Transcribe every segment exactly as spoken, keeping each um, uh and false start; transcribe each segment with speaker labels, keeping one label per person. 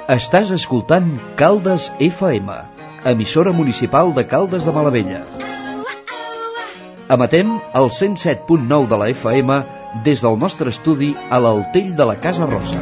Speaker 1: Estàs escoltant Caldes F M, emissora municipal de Caldes de Malavella. Emetem el cent set punt nou de la F M des del nostre estudi a l'Altell de la Casa Rosa.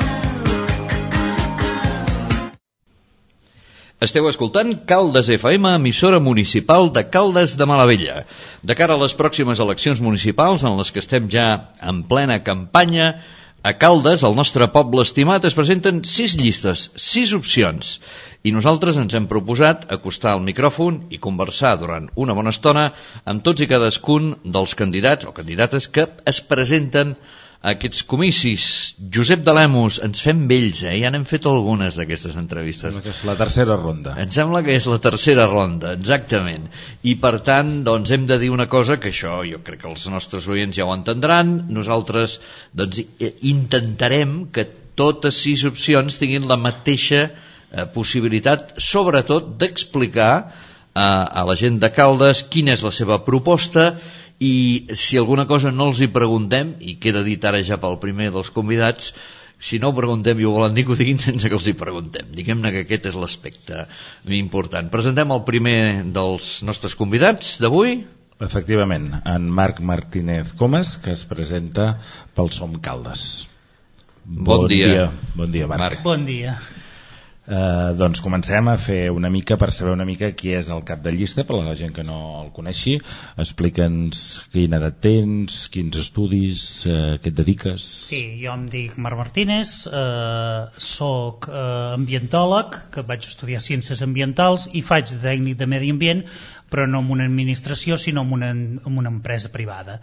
Speaker 1: Esteu escoltant Caldes F M, emissora municipal de Caldes de Malavella. De cara a les pròximes eleccions municipals, en les que estem ja en plena campanya, a Caldes, el nostre poble estimat, es presenten sis llistes, sis opcions. I nosaltres ens hem proposat acostar el micròfon i conversar durant una bona estona amb tots i cadascun dels candidats o candidates que es presenten a aquests comicis. Josep de Lemos, ens fem vells, eh? Ja n'hem fet algunes d'aquestes entrevistes.
Speaker 2: Sembla que és la tercera ronda.
Speaker 1: Em sembla que és la tercera ronda, exactament. I per tant, doncs, hem de dir una cosa, que això jo crec que els nostres oients ja ho entendran. Nosaltres, doncs, intentarem que totes sis opcions tinguin la mateixa eh, possibilitat, sobretot, d'explicar eh, a la gent de Caldes quina és la seva proposta. I si alguna cosa no els hi preguntem, i queda dit ara ja pel primer dels convidats, si no ho preguntem i ho volen dir, que ho diguin sense que els hi preguntem. Diguem-ne que aquest és l'aspecte important. Presentem el primer dels nostres convidats d'avui.
Speaker 2: Efectivament, en Marc Martínez Comas, que es presenta pel Som Caldes.
Speaker 1: Bon, bon dia. dia.
Speaker 2: Bon dia, Marc.
Speaker 3: Marc. Bon dia.
Speaker 2: Uh, doncs comencem a fer una mica per saber una mica qui és el cap de llista, per a la gent que no el coneixi. Explica'ns quina edat tens, quins estudis, uh, què et dediques.
Speaker 3: Sí, jo em dic Marc Martínez, uh, soc uh, ambientòleg, que vaig estudiar ciències ambientals i faig de tècnic de medi ambient, però no en una administració, sinó en una, en una empresa privada.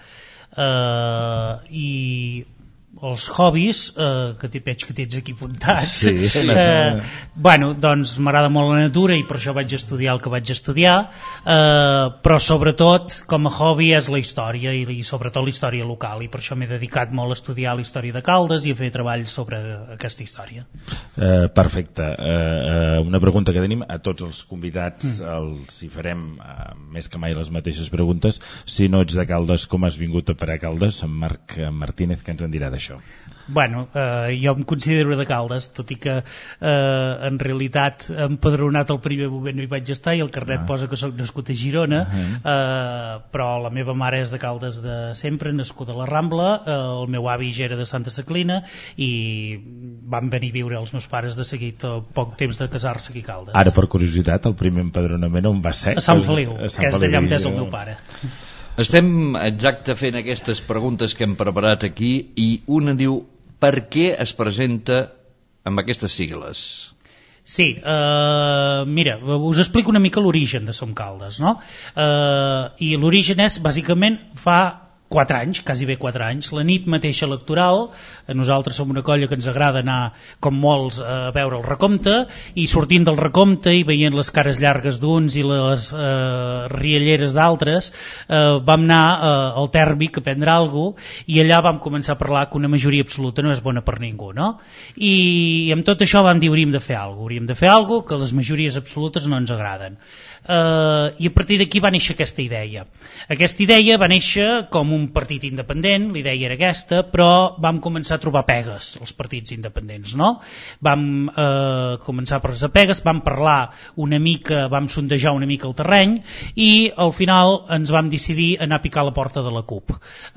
Speaker 3: Uh, I els hobbies, eh, que t'hi veig que tens aquí apuntats,
Speaker 2: sí,
Speaker 3: eh, bueno, doncs m'agrada molt la natura i per això vaig estudiar el que vaig estudiar, eh, però sobretot com a hobby és la història i, i sobretot la història local, i per això m'he dedicat molt a estudiar la història de Caldes i a fer treballs sobre aquesta història.
Speaker 2: Eh, perfecte. Eh, una pregunta que tenim a tots els convidats, mm. els hi farem eh, més que mai les mateixes preguntes. Si no ets de Caldes, com has vingut a parar a Caldes? En Marc Martínez, que ens en dirà d'això?
Speaker 3: Bueno, eh, jo em considero de Caldes, tot i que eh, en realitat empadronat al primer moment no hi vaig estar i el carnet ah. posa que soc nascut a Girona, uh -huh. eh, però la meva mare és de Caldes de sempre, nascuda a la Rambla, eh, el meu avi ja era de Santa Saclina i van venir a viure els meus pares de seguit a poc temps de casar-se aquí a Caldes.
Speaker 2: Ara, per curiositat, el primer empadronament on va ser?
Speaker 3: A Sant Feliu, a Sant que és d'allà on és el
Speaker 2: jo...
Speaker 3: meu pare.
Speaker 1: Estem exacte fent aquestes preguntes que hem preparat aquí i una diu, per què es presenta amb aquestes sigles?
Speaker 3: Sí, eh, mira, us explico una mica l'origen de Som Caldes, no? Eh, I l'origen és, bàsicament, fa quatre anys, quasi bé quatre anys, la nit mateixa electoral. Nosaltres som una colla que ens agrada anar, com molts, a veure el recompte, i sortint del recompte i veient les cares llargues d'uns i les eh, rialleres d'altres, eh, vam anar eh, al tèrmic a prendre alguna cosa i allà vam començar a parlar que una majoria absoluta no és bona per ningú, no? I amb tot això vam dir hauríem de fer alguna cosa, hauríem de fer alguna cosa, que les majories absolutes no ens agraden. Uh, i a partir d'aquí va néixer aquesta idea. Aquesta idea va néixer com un partit independent, la idea era aquesta, però vam començar a trobar pegues els partits independents, no? Vam uh, començar a posar pegues, vam parlar una mica, vam sondejar una mica el terreny i al final ens vam decidir anar a picar a la porta de la CUP.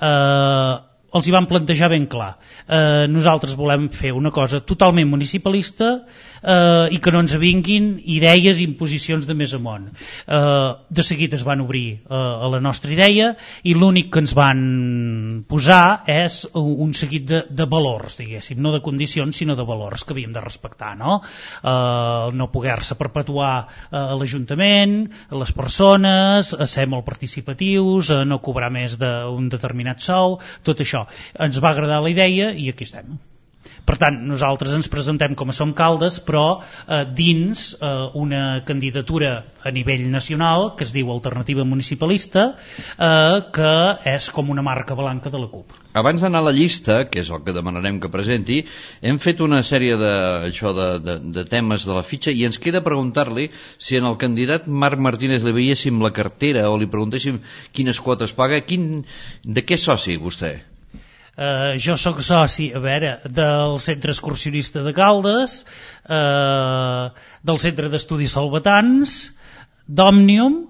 Speaker 3: Uh, els hi vam plantejar ben clar. Eh, nosaltres volem fer una cosa totalment municipalista eh, i que no ens vinguin idees i imposicions de més amunt. Eh, de seguida es van obrir eh, a la nostra idea i l'únic que ens van posar és un seguit de, de valors, diguéssim, no de condicions sinó de valors que havíem de respectar, no? Eh, no poder-se perpetuar eh, a l'Ajuntament, a les persones, a ser molt participatius, a no cobrar més d'un determinat sou, tot això. Ens va agradar la idea i aquí estem. Per tant, nosaltres ens presentem com a Som Caldes, però eh, dins eh, una candidatura a nivell nacional que es diu Alternativa Municipalista, eh, que és com una marca blanca de la CUP.
Speaker 1: Abans d'anar a la llista, que és el que demanarem que presenti, hem fet una sèrie de, això de, de, de temes de la fitxa i ens queda preguntar-li si en el candidat Marc Martínez li veiéssim la cartera o li preguntéssim quines quotes paga, quin, de què és soci vostè?
Speaker 3: Uh, jo sóc soci, a veure, del Centre Excursionista de Caldes, uh, del Centre d'Estudis Salvatans, d'Òmnium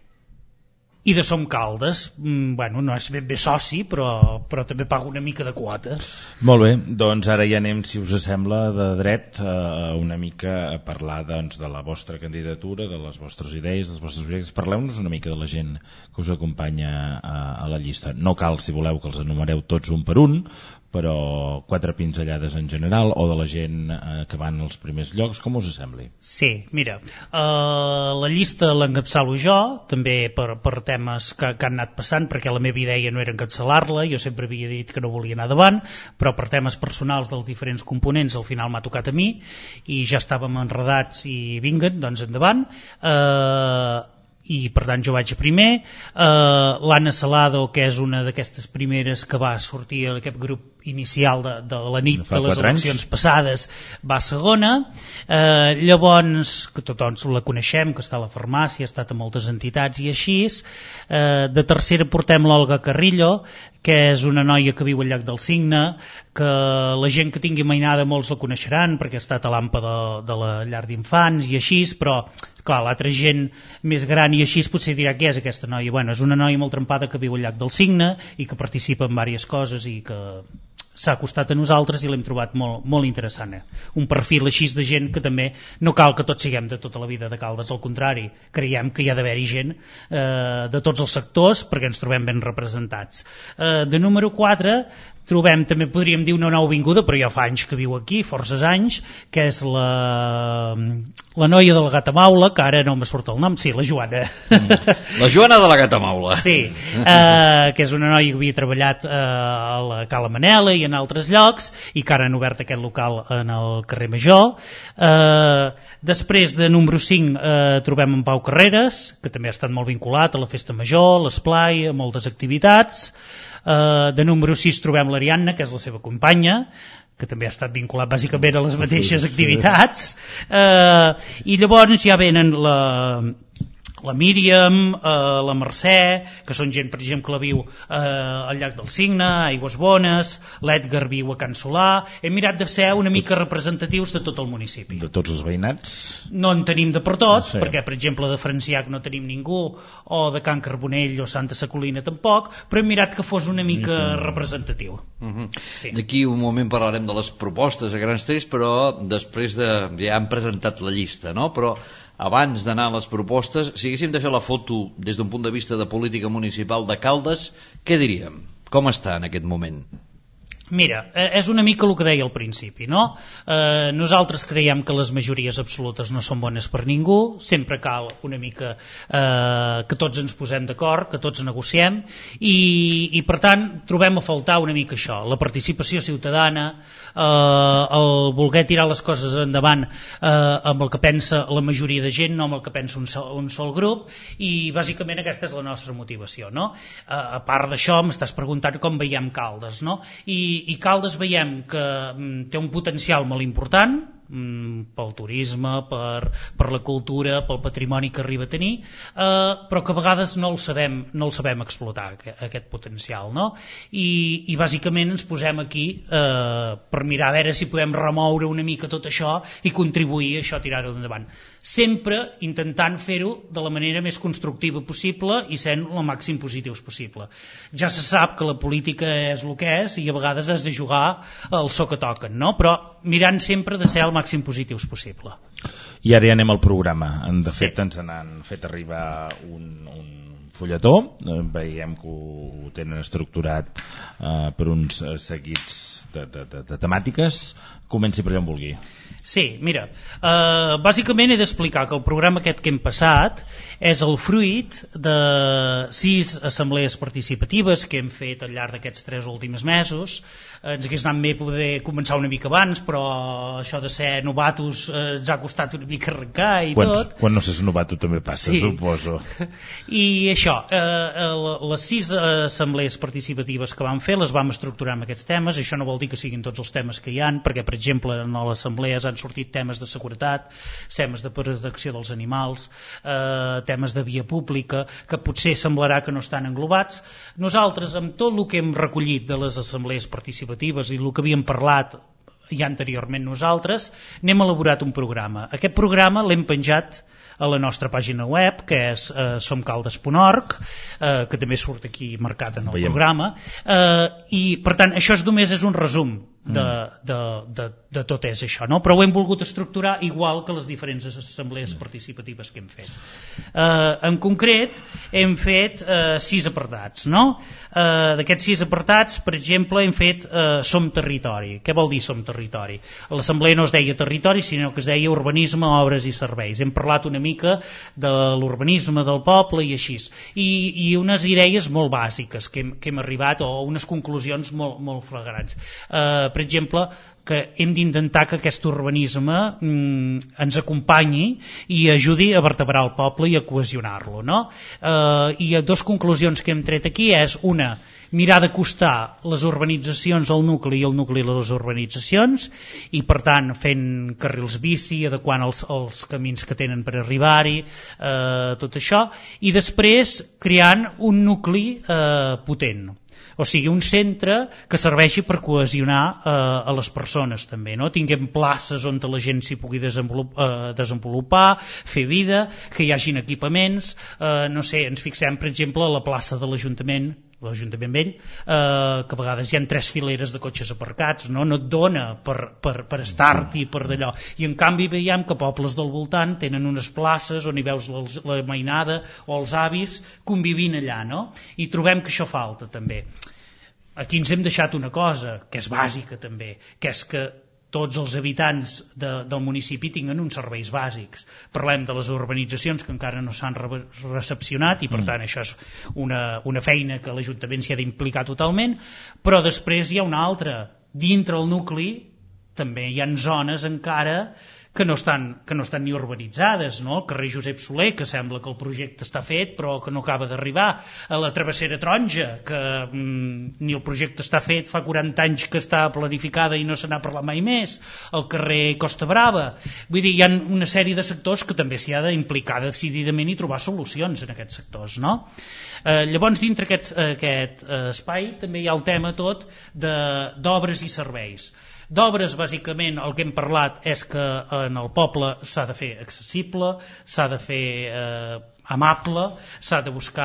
Speaker 3: i de Som Caldes. Mm, bueno, no és ben bé soci, però, però també pago una mica de quota.
Speaker 2: Molt bé, doncs ara ja anem, si us sembla, de dret eh, una mica a parlar doncs, de la vostra candidatura, de les vostres idees, dels vostres projectes. Parleu-nos una mica de la gent que us acompanya a, a la llista. No cal, si voleu, que els enumereu tots un per un, però quatre pinzellades en general, o de la gent eh, que van als primers llocs, com us sembli?
Speaker 3: Sí, mira, uh, la llista l'encapçalo jo, també per, per temes que, que han anat passant, perquè la meva idea no era encapçalar-la, jo sempre havia dit que no volia anar davant, però per temes personals dels diferents components al final m'ha tocat a mi, i ja estàvem enredats i vinguen, doncs endavant. Uh, i per tant jo vaig a primer. uh, l'Anna Salado, que és una d'aquestes primeres que va sortir a aquest grup inicial de, de la nit de les eleccions passades, va a segona. uh, llavors, que tothom la coneixem, que està a la farmàcia, ha estat a moltes entitats i així. uh, de tercera portem l'Olga Carrillo, que és una noia que viu al llac del Cigne, que la gent que tingui mainada molts la coneixeran perquè ha estat a l'Ampa de, de la llar d'infants i així, però clar, l'altra gent més gran i així potser dirà què és aquesta noia. Bueno, és una noia molt trempada que viu al llac del Cigne i que participa en diverses coses i que s'ha acostat a nosaltres i l'hem trobat molt, molt interessant. Eh? Un perfil així de gent que també no cal que tots siguem de tota la vida de Caldes, al contrari, creiem que hi ha d'haver-hi gent eh, de tots els sectors perquè ens trobem ben representats. Eh, de número quatre trobem, també podríem dir una nouvinguda, però ja fa anys que viu aquí, forces anys, que és la, la noia de la Gata Maula, que ara no me surt el nom, sí, la Joana.
Speaker 1: La Joana de la Gata Maula.
Speaker 3: Sí, eh, que és una noia que havia treballat eh, a la Cala Manela i en altres llocs, i que ara han obert aquest local en el carrer Major. Eh, després de número cinc eh, trobem en Pau Carreras, que també ha estat molt vinculat a la Festa Major, a l'esplai, a moltes activitats. Uh, de número sis trobem l'Ariadna, que és la seva companya, que també ha estat vinculat bàsicament a les mateixes activitats. Uh, i llavors ja venen la, la Míriam, eh, la Mercè, que són gent, per exemple, que la viu eh, al llac del Cigne, Aigües Bones, l'Edgar viu a Can Solà. Hem mirat de ser una mica representatius de tot el municipi.
Speaker 2: De tots els veïnats?
Speaker 3: No en tenim de per tots,
Speaker 2: no sé.
Speaker 3: perquè, per exemple, de Franciac no tenim ningú, o de Can Carbonell o Santa Sacolina tampoc, però hem mirat que fos una mica mm-hmm. representatiu.
Speaker 1: Mm-hmm.
Speaker 3: Sí.
Speaker 1: D'aquí un moment parlarem de les propostes a grans trets, però després de... ja han presentat la llista, no? Però abans d'anar a les propostes, si haguéssim de fer la foto des d'un punt de vista de política municipal de Caldes, què diríem? Com està en aquest moment?
Speaker 3: Mira, és una mica el que deia al principi, no? Eh, nosaltres creiem que les majories absolutes no són bones per ningú, sempre cal una mica eh, que tots ens posem d'acord, que tots negociem, i, i per tant trobem a faltar una mica això, la participació ciutadana, eh, el voler tirar les coses endavant eh, amb el que pensa la majoria de gent, no amb el que pensa un sol, un sol grup, i bàsicament aquesta és la nostra motivació, no? Eh, a part d'això, m'estàs preguntant com veiem Caldes, no? I i Caldes veiem que mm, té un potencial molt important mm, pel turisme, per, per la cultura, pel patrimoni que arriba a tenir, eh, però que a vegades no el sabem, no el sabem explotar, aquest potencial, no? I, i bàsicament ens posem aquí eh, per mirar a veure si podem remoure una mica tot això i contribuir a això, a tirar-ho endavant. Sempre intentant fer-ho de la manera més constructiva possible i sent el màxim positius possible. Ja se sap que la política és el que és i a vegades has de jugar al so que toquen, no? Però mirant sempre de ser el màxim positius possible.
Speaker 2: I ara ja anem al programa. De fet,
Speaker 3: sí.
Speaker 2: ens han fet arribar un, un fulletó. Veiem que ho tenen estructurat eh, per uns seguits de, de, de, de temàtiques. Comenci per allà on vulgui.
Speaker 3: Sí, mira, uh, bàsicament he d'explicar que el programa aquest que hem passat és el fruit de sis assemblees participatives que hem fet al llarg d'aquests tres últims mesos. Uh, ens hagués anat bé poder començar una mica abans, però això de ser novatos uh, ens ha costat una mica arrencar i
Speaker 2: quan,
Speaker 3: tot.
Speaker 2: Quan no s'és novato també passa, sí. Suposo.
Speaker 3: I això, uh, les sis assemblees participatives que vam fer les vam estructurar amb aquests temes. Això no vol dir que siguin tots els temes que hi ha, perquè, per exemple, en les assemblees han sortit temes de seguretat, temes de protecció dels animals, eh, temes de via pública, que potser semblarà que no estan englobats. Nosaltres, amb tot el que hem recollit de les assemblees participatives i el que havíem parlat ja anteriorment nosaltres, n'hem elaborat un programa. Aquest programa l'hem penjat a la nostra pàgina web, que és eh, somcaldes punt org, eh, que també surt aquí marcat en el Veiem. programa, eh, i per tant això és només és un resum de, de, de, de tot és això, no? Però ho hem volgut estructurar igual que les diferents assemblees participatives que hem fet. Eh, en concret hem fet eh, sis apartats, no? Eh, d'aquests sis apartats, per exemple, hem fet eh, Som Territori. Què vol dir Som Territori? A l'assemblea no es deia territori, sinó que es deia urbanisme, obres i serveis. Hem parlat una mica de l'urbanisme del poble i així. I, i unes idees molt bàsiques que hem, que hem arribat, o unes conclusions molt, molt flagrants. Eh, per exemple, que hem d'intentar que aquest urbanisme mm, ens acompanyi i ajudi a vertebrar el poble i a cohesionar-lo, no? Eh, I dues conclusions que hem tret aquí és una, mirar d'acostar les urbanitzacions al nucli i el nucli a les urbanitzacions, i per tant fent carrils bici, adequant els, els camins que tenen per arribar-hi, eh, tot això, i després creant un nucli eh, potent. O sigui, un centre que serveixi per cohesionar eh, a les persones també, no? Tinguem places on la gent s'hi pugui desenvolupar, eh, desenvolupar, fer vida, que hi hagin equipaments, eh, no sé, ens fixem per exemple a la plaça de l'Ajuntament, l'Ajuntament Vell, eh, que a vegades hi ha tres fileres de cotxes aparcats, no, no et dona per, per, per estar-hi, per d'allò, i en canvi veiem que pobles del voltant tenen unes places on hi veus la, la mainada o els avis convivint allà, no? I trobem que això falta també. Aquí ens hem deixat una cosa que és bàsica també, que és que tots els habitants de, del municipi tinguen uns serveis bàsics. Parlem de les urbanitzacions que encara no s'han re recepcionat i per tant això és una, una feina que l'Ajuntament s'hi ha d'implicar totalment, però després hi ha una altra. Dintre el nucli també hi ha zones encara que no estan, que no estan ni urbanitzades, no? El carrer Josep Soler, que sembla que el projecte està fet però que no acaba d'arribar, a la travessera Taronja, que mm, ni el projecte està fet, fa quaranta anys que està planificada i no se n'ha parlat mai més, el carrer Costa Brava. Vull dir, hi ha una sèrie de sectors que també s'hi ha d'implicar decididament i trobar solucions en aquests sectors, no? Eh, llavors, dintre aquest, aquest eh, espai també hi ha el tema tot d'obres i serveis. D'obres, bàsicament, el que hem parlat és que en el poble s'ha de fer accessible, s'ha de fer eh, amable, s'ha de buscar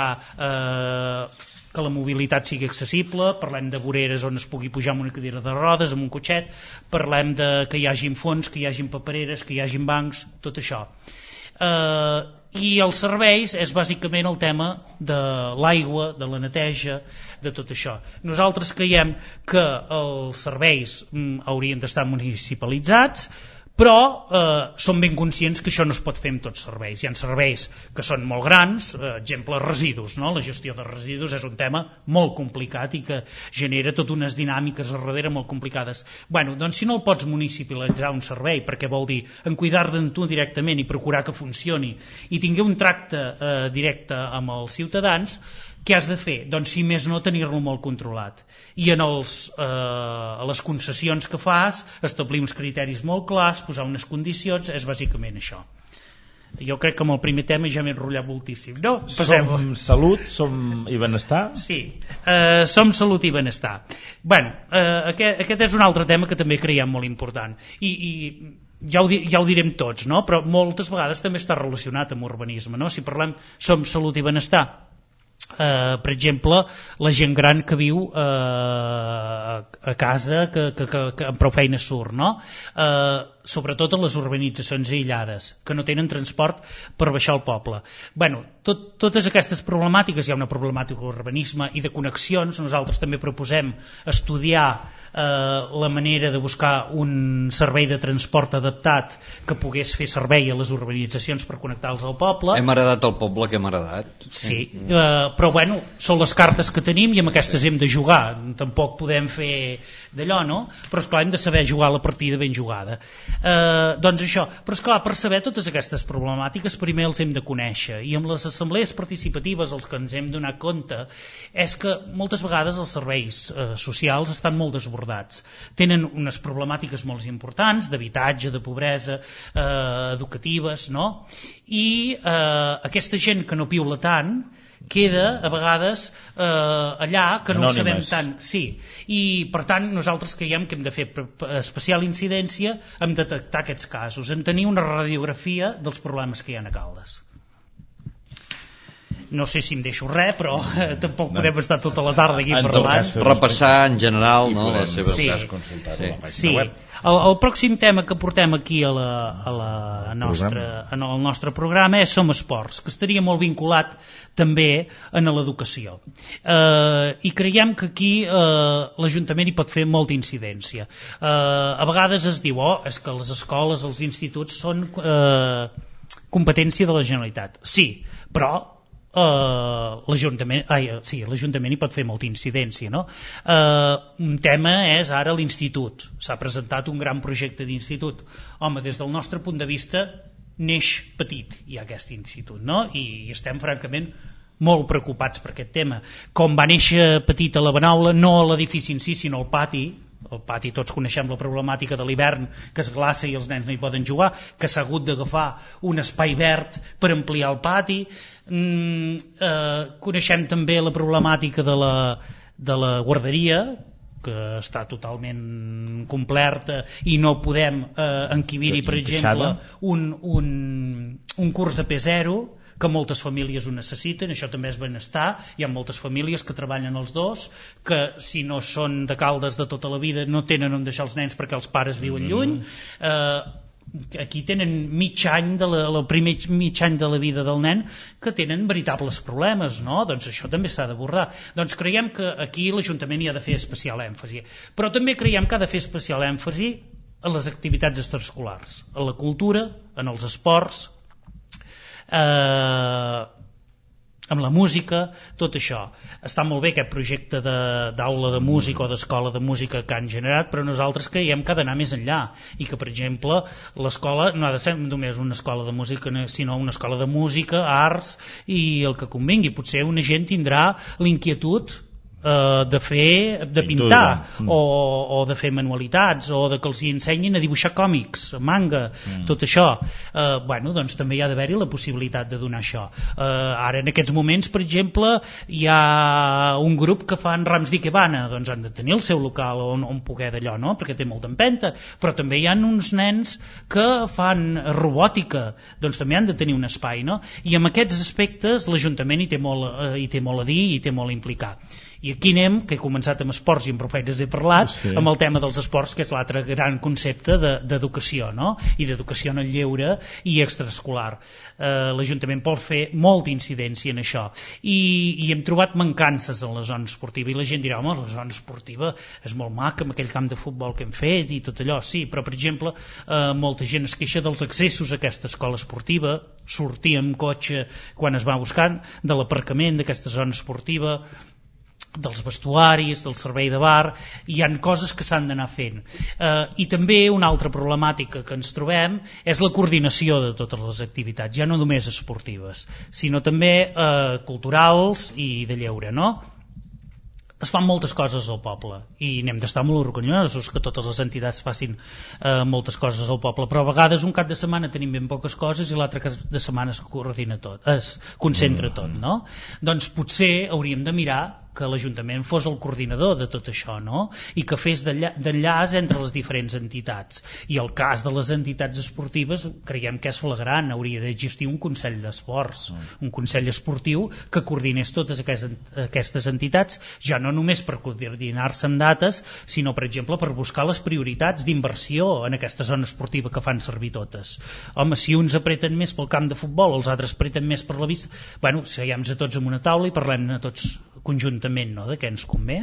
Speaker 3: eh, que la mobilitat sigui accessible, parlem de voreres on es pugui pujar amb una cadira de rodes, amb un cotxet, parlem de que hi hagin fons, que hi hagin papereres, que hi hagin bancs, tot això. Eh, i els serveis és bàsicament el tema de l'aigua, de la neteja, de tot això. Nosaltres creiem que els serveis mm, haurien d'estar municipalitzats, però eh, som ben conscients que això no es pot fer amb tots serveis. Hi ha serveis que són molt grans, eh, exemple residus, no? La gestió de residus és un tema molt complicat i que genera tot unes dinàmiques a darrere molt complicades. Bueno, doncs si no el pots municipalitzar un servei, perquè vol dir en cuidar-te'n tu directament i procurar que funcioni i tingui un tracte eh, directe amb els ciutadans, què has de fer? Doncs si més no tenir-lo molt controlat. I en els, eh, a les concessions que fas establir uns criteris molt clars, posar unes condicions, és bàsicament això. Jo crec que amb el primer tema ja m'he enrotllat moltíssim, no? Passem.
Speaker 2: Som salut, som i benestar?
Speaker 3: Sí, eh, som salut i benestar. Bueno, eh, aquest, aquest és un altre tema que també creiem molt important. I, i ja ho, ja ho direm tots, no? Però moltes vegades també està relacionat amb urbanisme, no? Si parlem som salut i benestar, Uh, per exemple, la gent gran que viu uh, a casa que, que, que, que amb prou feina surt, no? Uh, sobretot a les urbanitzacions aïllades que no tenen transport per baixar al poble. Bueno, tot, totes aquestes problemàtiques, hi ha una problemàtica d'urbanisme i de connexions. Nosaltres també proposem estudiar eh, la manera de buscar un servei de transport adaptat que pogués fer servei a les urbanitzacions per connectar-los al poble.
Speaker 1: Hem heredat el poble que hem heredat.
Speaker 3: Sí, eh, però bueno, són les cartes que tenim i amb aquestes hem de jugar, tampoc podem fer d'allò, no? Però esclar, hem de saber jugar la partida ben jugada. Eh, doncs això, però esclar, per saber totes aquestes problemàtiques primer els hem de conèixer, i amb les assemblees participatives els que ens hem donat compte és que moltes vegades els serveis eh, socials estan molt desbordats, tenen unes problemàtiques molt importants d'habitatge, de pobresa, eh, educatives, no? I eh, aquesta gent que no piula tant queda a vegades eh, allà que no
Speaker 2: anònimes.
Speaker 3: ho sabem tant, sí, i per tant nosaltres creiem que hem de fer especial incidència en detectar aquests casos, en tenir una radiografia dels problemes que hi ha a Caldes. No sé si em deixo res, però eh, tampoc no. podem estar tota la tarda aquí parlant.
Speaker 1: Repassar en general, no, les seves...
Speaker 3: Sí,
Speaker 2: sí.
Speaker 3: sí. El, el pròxim tema que portem aquí a la, a la nostra, en el nostre programa és Som Esports, que estaria molt vinculat també en l'educació. Eh, I creiem que aquí eh, l'Ajuntament hi pot fer molta incidència. Eh, a vegades es diu, oh, és que les escoles, els instituts són eh, competència de la Generalitat. Sí, però Uh, l'Ajuntament ai, sí, l'Ajuntament hi pot fer molta incidència, no? Uh, un tema és ara l'institut, s'ha presentat un gran projecte d'institut, home, des del nostre punt de vista neix petit ja aquest institut, no? I estem francament molt preocupats per aquest tema. Com va néixer petit a la Benaula, no a l'edifici en si sinó al pati, el pati tots coneixem la problemàtica de l'hivern, que es glaça i els nens no hi poden jugar, que s'ha hagut d'agafar un espai verd per ampliar el pati. Mm, eh, coneixem també la problemàtica de la, de la guarderia, que està totalment complerta i no podem eh, encabir-hi, per exemple, un, un, un curs de P zero, que moltes famílies ho necessiten, això també és benestar, hi ha moltes famílies que treballen els dos, que si no són de Caldes de tota la vida no tenen on deixar els nens perquè els pares viuen lluny, eh, aquí tenen mig any de la, el primer mig any de la vida del nen que tenen veritables problemes, no? Doncs això també s'ha d'abordar. Doncs creiem que aquí l'Ajuntament hi ha de fer especial èmfasi, però també creiem que ha de fer especial èmfasi en les activitats extraescolars, en la cultura, en els esports, Eh, amb la música, tot això. Està molt bé aquest projecte de, d'aula de música o d'escola de música que han generat, però nosaltres creiem que ha d'anar més enllà i que, per exemple, l'escola no ha de ser només una escola de música, sinó una escola de música, arts i el que convingui. Potser una gent tindrà l'inquietud eh, de fer, de pintar mm. o, o de fer manualitats o de que els hi ensenyin a dibuixar còmics, manga, mm. tot això. Eh, bueno, doncs també hi ha d'haver-hi la possibilitat de donar això. Eh, ara en aquests moments, per exemple, hi ha un grup que fan rams d'ikebana, doncs han de tenir el seu local on, on poder d'allò, no? Perquè té molta empenta, però també hi ha uns nens que fan robòtica, doncs també han de tenir un espai, no? I en aquests aspectes l'Ajuntament hi té molt, eh, hi té molt a dir i hi té molt a implicar. I aquí anem, que he començat amb esports i amb profetes he parlat, sí. amb el tema dels esports, que és l'altre gran concepte de, d'educació, no? I d'educació en el lleure i extraescolar. Eh, L'Ajuntament pot fer molta incidència en això. I, i hem trobat mancances en la zona esportiva, i la gent dirà, home, la zona esportiva és molt maca, amb aquell camp de futbol que hem fet i tot allò, sí, però per exemple, eh, molta gent es queixa dels accessos a aquesta escola esportiva, sortir amb cotxe quan es va buscant, de l'aparcament d'aquesta zona esportiva, dels vestuaris, del servei de bar, hi han coses que s'han d'anar fent. Eh, I també una altra problemàtica que ens trobem és la coordinació de totes les activitats, ja no només esportives, sinó també eh, culturals i de lleure, no? Es fan moltes coses al poble i n'hem d'estar molt orgullosos que totes les entitats facin eh, moltes coses al poble, però a vegades un cap de setmana tenim ben poques coses i l'altre cap de setmana es coordina tot, es concentra tot, no? Doncs potser hauríem de mirar que l'Ajuntament fos el coordinador de tot això, no? I que fes d'enllaç entre les diferents entitats. I el cas de les entitats esportives creiem que és flagrant, hauria d'existir un Consell d'Esports, un Consell esportiu que coordinés totes aquestes entitats, ja no només per coordinar-se amb dates, sinó, per exemple, per buscar les prioritats d'inversió en aquesta zona esportiva que fan servir totes. Home, si uns apreten més pel camp de futbol, els altres apreten més per la vista, bueno, seiem-nos a tots en una taula i parlem-ne tots conjuntament, no?, de què ens convé.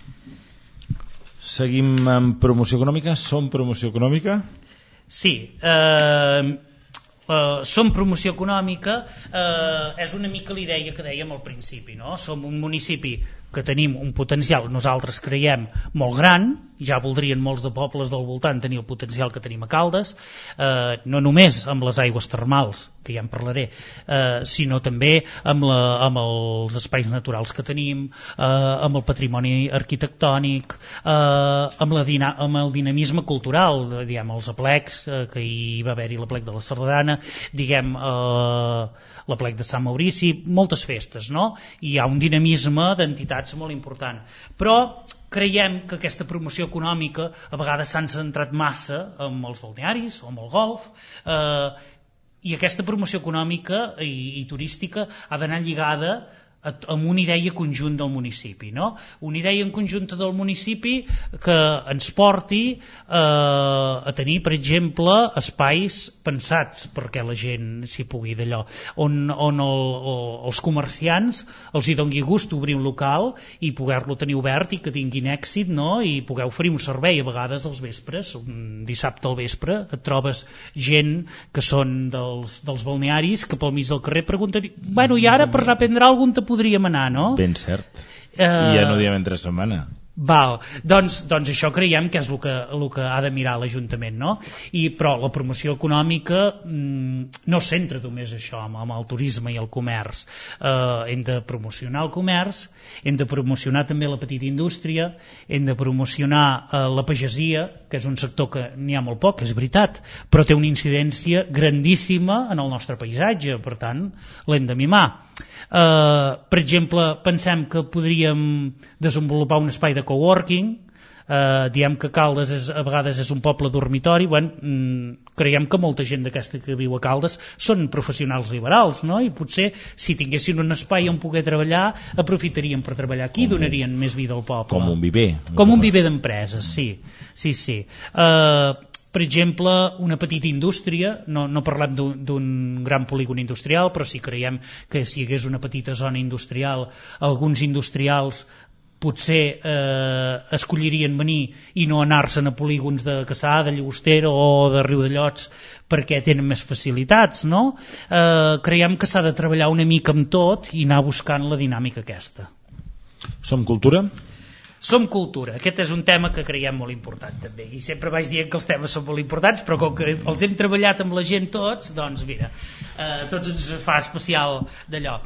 Speaker 2: Seguim amb promoció econòmica. Som promoció econòmica?
Speaker 3: Sí. Eh, Uh, som promoció econòmica, uh, és una mica l'idea que dèiem al principi, no? Som un municipi que tenim un potencial, nosaltres creiem, molt gran, ja voldrien molts de pobles del voltant tenir el potencial que tenim a Caldes, eh, no només amb les aigües termals, que ja en parlaré, eh, sinó també amb, la, amb els espais naturals que tenim, eh, amb el patrimoni arquitectònic, eh, amb, la dina, amb el dinamisme cultural, diguem, els aplecs, eh, que hi va haver-hi l'aplec de la Sardana, diguem, eh, l'aplec de Sant Maurici, moltes festes, no? I hi ha un dinamisme d'entitats molt important. Però creiem que aquesta promoció econòmica a vegades s'han centrat massa amb els balnearis o amb el golf, eh, i aquesta promoció econòmica i, i turística ha d'anar lligada amb una idea conjunta del municipi, no? Una idea en conjunta del municipi que ens porti eh, a tenir, per exemple, espais pensats perquè la gent s'hi pugui d'allò, on, on el, o, els comerciants els hi doni gust obrir un local i poder-lo tenir obert i que tinguin èxit, no? I poder oferir un servei. A vegades als vespres, un dissabte al vespre, et trobes gent que són dels, dels balnearis que pel mig del carrer pregunten, bueno, i ara per anar a prendre alguna cosa podríem anar, no?
Speaker 2: Ben cert.
Speaker 3: Uh,
Speaker 2: I ja no diem entre setmana.
Speaker 3: Val, doncs, doncs això creiem que és el que, el que ha de mirar l'Ajuntament, no? I, però la promoció econòmica mmm, no es centra només això amb, amb el turisme i el comerç. Uh, hem de promocionar el comerç, hem de promocionar també la petita indústria, hem de promocionar uh, la pagesia, que és un sector que n'hi ha molt poc, és veritat, però té una incidència grandíssima en el nostre paisatge, per tant l'hem de mimar. Uh, per exemple, pensem que podríem desenvolupar un espai de coworking, uh, diem que Caldes és, a vegades és un poble dormitori, bueno, mm, creiem que molta gent d'aquesta que viu a Caldes són professionals liberals, no? I potser si tinguessin un espai on poder treballar aprofitarien per treballar aquí i donarien més vida al poble.
Speaker 2: Com un viver.
Speaker 3: Com un viver d'empreses, sí. sí, sí. Uh, per exemple, una petita indústria, no, no parlem d'un gran polígon industrial, però sí creiem que si hi hagués una petita zona industrial, alguns industrials potser eh, escollirien venir i no anar-se'n a polígons de Cassà, de Llagostera o de Riudellots perquè tenen més facilitats, no? Eh, creiem que s'ha de treballar una mica amb tot i anar buscant la dinàmica aquesta.
Speaker 2: Som cultura?
Speaker 3: Som cultura. Aquest és un tema que creiem molt important també, i sempre vaig dient que els temes són molt importants, però com que els hem treballat amb la gent tots, doncs mira, eh, tots ens fa especial d'allò.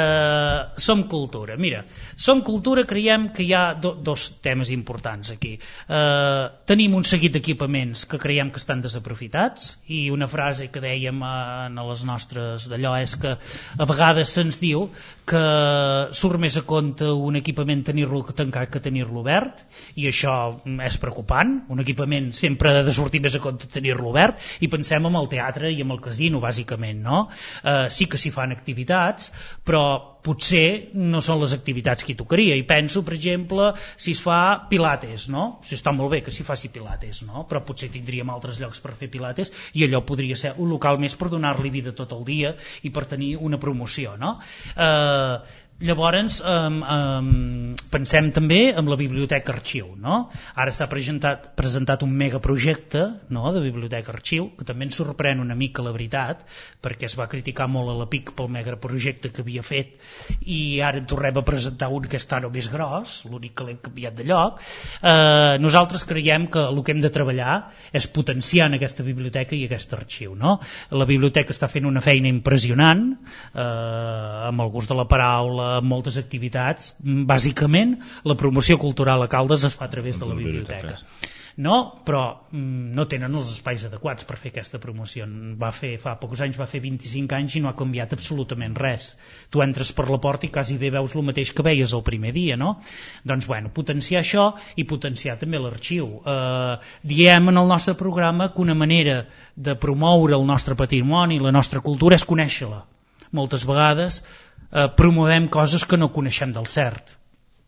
Speaker 3: Eh, som cultura. Mira, som cultura, creiem que hi ha do, dos temes importants aquí. Eh, tenim un seguit d'equipaments que creiem que estan desaprofitats, i una frase que dèiem en les nostres d'allò és que a vegades se'ns diu que surt més a compte un equipament tenir-lo tancat que tenir-lo obert, i això és preocupant. Un equipament sempre ha de sortir més a compte tenir-lo obert, i pensem en el teatre i en el casino bàsicament, no? Eh, sí que s'hi fan activitats, però potser no són les activitats que hi tocaria, i penso, per exemple, si es fa pilates, no? Si està molt bé que s'hi faci pilates, no? Però potser tindríem altres llocs per fer pilates, i allò podria ser un local més per donar-li vida tot el dia i per tenir una promoció, no? Eh, Llavors, um, um, pensem també en la biblioteca arxiu, no? Ara s'ha presentat, presentat un megaprojecte, no?, de biblioteca arxiu, que també ens sorprèn una mica, la veritat, perquè es va criticar molt a la P I C pel megaprojecte que havia fet, i ara en tornem a presentar un que està no més gros, l'únic que l'hem canviat de lloc. Eh, nosaltres creiem que el que hem de treballar és potenciar en aquesta biblioteca i aquest arxiu, no? La biblioteca està fent una feina impressionant, eh, amb el gust de la paraula, amb moltes activitats. Bàsicament la promoció cultural a Caldes es fa a través de la biblioteca, no? Però mm, no tenen els espais adequats per fer aquesta promoció. Va fer, fa pocs anys, va fer vint-i-cinc anys i no ha canviat absolutament res. Tu entres per la porta i quasi bé veus el mateix que veies el primer dia, no? Doncs bueno, potenciar això i potenciar també l'arxiu. Eh, diem en el nostre programa que una manera de promoure el nostre patrimoni, la nostra cultura, és conèixer-la. Moltes vegades Eh, promovem coses que no coneixem del cert.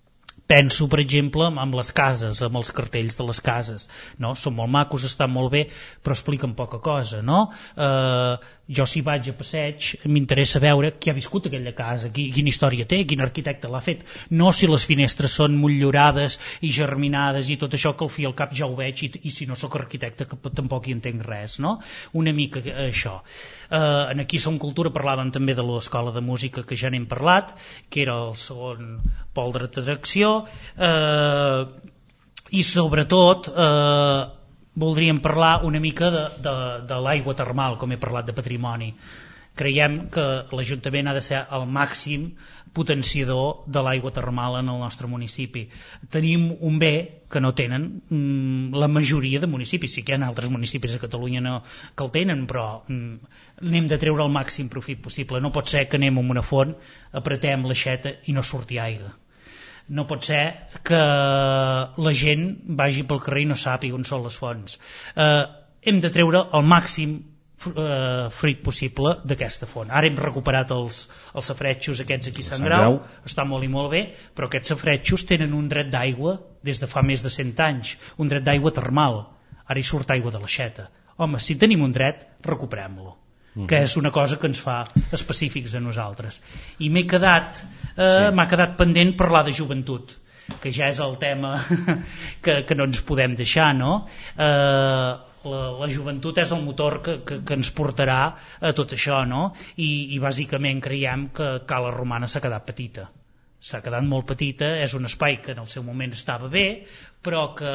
Speaker 3: penso, per exemple, amb les cases, amb els cartells de les cases, no? Són molt macos, estan molt bé, però expliquen poca cosa, no? Eh, jo si vaig a passeig m'interessa veure qui ha viscut aquella casa, qui, quina història té, quin arquitecte l'ha fet, no si les finestres són motllurades i germinades i tot això que al fi al cap ja ho veig i, i si no sóc arquitecte que tampoc hi entenc res, no? Una mica això. Eh, en Aquí Som Cultura parlàvem també de l'escola de música que ja n'hem parlat, que era el segon pol d'atracció, eh, i sobretot eh, voldríem parlar una mica de, de, de l'aigua termal, com he parlat de patrimoni. Creiem que l'Ajuntament ha de ser el màxim potenciador de l'aigua termal en el nostre municipi. Tenim un bé que no tenen mm, la majoria de municipis, sí que hi ha altres municipis a Catalunya no, que el tenen, però mm, n'hem de treure el màxim profit possible. No pot ser que anem a una font, apretem l'aixeta i no surti aigua. No pot ser que la gent vagi pel carrer i no sàpiga on són les fonts. Eh, hem de treure el màxim eh, fruit possible d'aquesta font. Ara hem recuperat els, els safretxos aquests aquí a Sant Grau, està molt i molt bé, però aquests safretxos tenen un dret d'aigua des de fa més de cent anys, un dret d'aigua termal. Ara hi surt aigua de l'aixeta. Home, si tenim un dret, recuperem-lo, que és una cosa que ens fa específics a nosaltres. I m'he quedat eh, sí. m'ha quedat pendent parlar de joventut, que ja és el tema que, que no ens podem deixar, no? Eh, la, la joventut és el motor que, que, que ens portarà a tot això, no? I, i bàsicament creiem que Cala Romana s'ha quedat petita. S'ha quedat molt petita, és un espai que en el seu moment estava bé, però que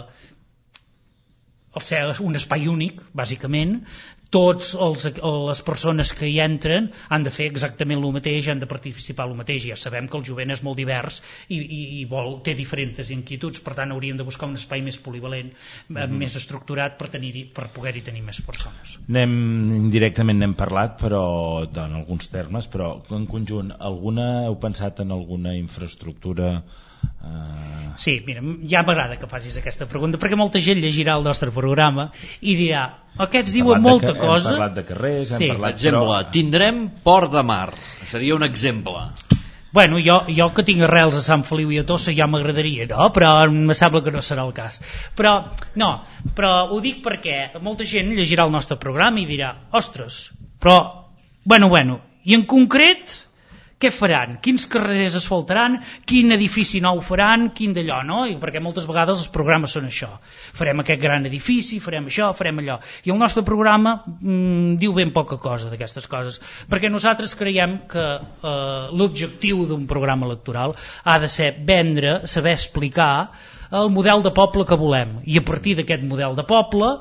Speaker 3: al ser un espai únic, bàsicament, tots els, les persones que hi entren han de fer exactament el mateix, han de participar el mateix. Ja sabem que el jovent és molt divers i, i, i vol, té diferents inquietuds, per tant hauríem de buscar un espai més polivalent, mm-hmm. més estructurat per, tenir, per poder-hi tenir més persones.
Speaker 2: Anem, indirectament n'hem parlat, però en alguns termes, però en conjunt, alguna, heu pensat en alguna infraestructura? Uh...
Speaker 3: Sí, mira, ja m'agrada que facis aquesta pregunta perquè molta gent llegirà el nostre programa i dirà, aquests diuen molta
Speaker 2: de,
Speaker 3: cosa.
Speaker 2: Hem parlat de carrers,
Speaker 3: sí.
Speaker 2: hem parlat...
Speaker 1: Exemple,
Speaker 2: però...
Speaker 1: tindrem Port de Mar, seria un exemple.
Speaker 3: Bueno, jo, jo que tinc arrels a Sant Feliu i a Tossa ja m'agradaria, no? Però em sembla que no serà el cas. Però, no, però ho dic perquè molta gent llegirà el nostre programa i dirà, ostres, però, bueno, bueno, i en concret... què faran? Quins carrers asfaltaran? Quin edifici nou faran? Quin d'allò, no? I perquè moltes vegades els programes són això. Farem aquest gran edifici, farem això, farem allò. I el nostre programa mmm, diu ben poca cosa d'aquestes coses, perquè nosaltres creiem que eh, l'objectiu d'un programa electoral ha de ser vendre, saber explicar el model de poble que volem. I a partir d'aquest model de poble,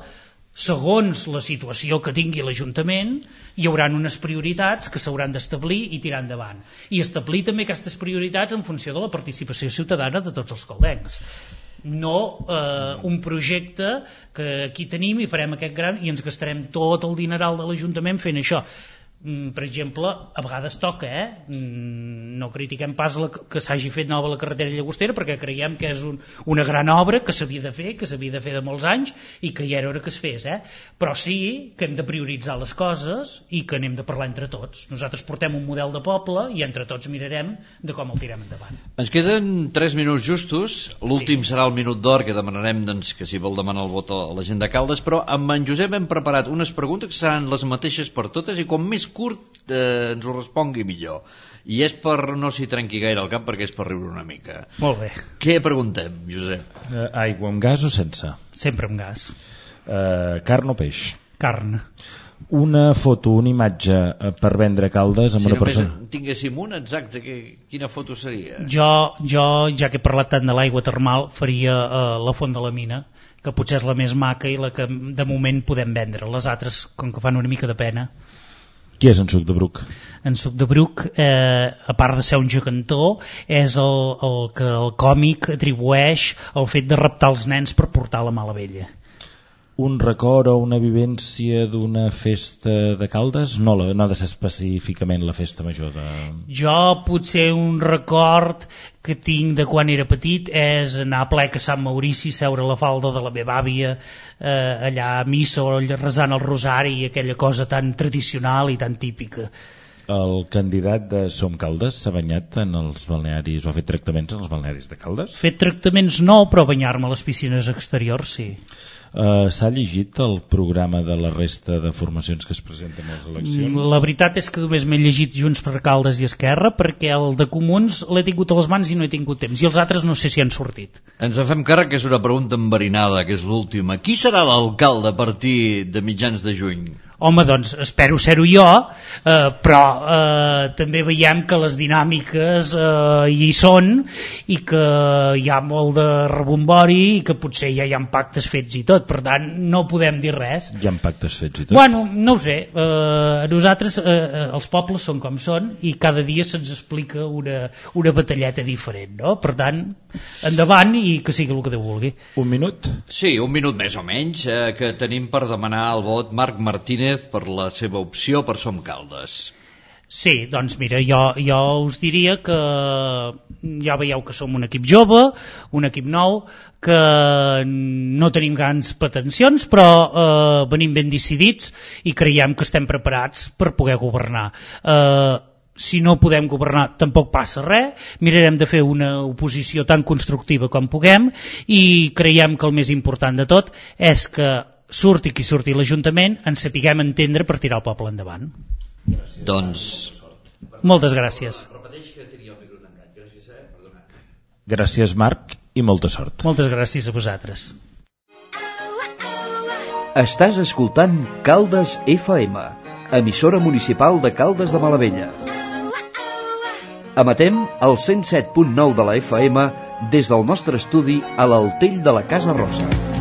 Speaker 3: segons la situació que tingui l'Ajuntament, hi haurà unes prioritats que s'hauran d'establir i tirar endavant. I establir també aquestes prioritats en funció de la participació ciutadana de tots els caldencs. No eh, un projecte que aquí tenim i farem aquest gran i ens gastarem tot el dineral de l'Ajuntament fent això. Per exemple, a vegades toca, eh? No critiquem pas la, que s'hagi fet nova la carretera Llagostera perquè creiem que és un, una gran obra que s'havia de fer, que s'havia de fer de molts anys i que ja era hora que es fes, eh? Però sí que hem de prioritzar les coses i que n'hem de parlar entre tots. Nosaltres portem un model de poble i entre tots mirarem de com el tirem endavant.
Speaker 1: Ens queden tres minuts justos, l'últim sí. serà el minut d'or que demanarem doncs, que si vol demanar el vot a la gent de Caldes, però amb en Josep hem preparat unes preguntes que seran les mateixes per totes i com més curt eh, ens ho respongui millor. I és per no s'hi trenqui gaire el cap perquè és per riure una mica.
Speaker 3: Molt bé.
Speaker 1: Què preguntem, Josep?
Speaker 2: Uh, aigua amb gas o sense?
Speaker 3: Sempre amb gas.
Speaker 2: Uh, carn o peix?
Speaker 3: Carn.
Speaker 2: Una foto, una imatge per vendre a Caldes amb
Speaker 1: si
Speaker 2: una persona...
Speaker 1: Si tinguéssim una, exacte, que, quina foto seria?
Speaker 3: Jo, jo, ja que he parlat tant de l'aigua termal, faria uh, la font de la mina, que potser és la més maca i la que de moment podem vendre. Les altres, com que fan una mica de pena.
Speaker 2: Qui és en Suc de Bruc?
Speaker 3: En Suc de Bruc, eh, a part de ser un gegantó, és el, el que el còmic atribueix el fet de raptar els nens per portar la mala vella.
Speaker 2: Un record o una vivència d'una festa de Caldes? No, no ha de ser específicament la festa major de...
Speaker 3: Jo potser un record que tinc de quan era petit és anar a plec a Sant Maurici, seure a la falda de la meva àvia, eh, allà a missa o resant el rosari i aquella cosa tan tradicional i tan típica.
Speaker 2: El candidat de Som Caldes s'ha banyat en els balnearis o ha fet tractaments en els balnearis de Caldes?
Speaker 3: Fet tractaments no, però banyar-me a les piscines exteriors sí.
Speaker 2: Uh, S'ha llegit el programa de la resta de formacions que es presenten a les eleccions?
Speaker 3: La veritat és que només m'he llegit Junts per Caldes i Esquerra, perquè el de Comuns l'he tingut a les mans i no he tingut temps, i els altres no sé si han sortit.
Speaker 1: Ens en fem càrrec que és una pregunta enverinada, que és l'última. Qui serà l'alcalde a partir de mitjans de juny?
Speaker 3: Home, doncs espero ser-ho jo, eh, però eh, també veiem que les dinàmiques eh, hi són i que hi ha molt de rebombori i que potser ja hi ha pactes fets i tot, per tant no podem dir res.
Speaker 2: Hi ha pactes fets i tot?
Speaker 3: Bueno, no ho sé, eh, nosaltres eh, els pobles són com són i cada dia se'ns explica una, una batalleta diferent, no? Per tant, endavant i que sigui el que Déu vulgui.
Speaker 2: Un minut?
Speaker 1: Sí, un minut més o menys, eh, que tenim per demanar el vot Marc Martínez per la seva opció per Som Caldes.
Speaker 3: Sí, doncs mira, jo, jo us diria que ja veieu que som un equip jove, un equip nou, que no tenim grans pretensions, però eh, venim ben decidits i creiem que estem preparats per poder governar. Eh, si no podem governar tampoc passa res, mirarem de fer una oposició tan constructiva com puguem i creiem que el més important de tot és que surti qui surti l'Ajuntament, ens sapiguem entendre per tirar el poble endavant.
Speaker 1: Gràcies. Doncs...
Speaker 3: Moltes gràcies.
Speaker 2: Gràcies, Marc, i molta sort.
Speaker 3: Moltes gràcies a vosaltres.
Speaker 4: Estàs escoltant Caldes F M, emissora municipal de Caldes de Malavella. Emetem el cent set punt nou de la F M des del nostre estudi a l'Altell de la Casa Rosa.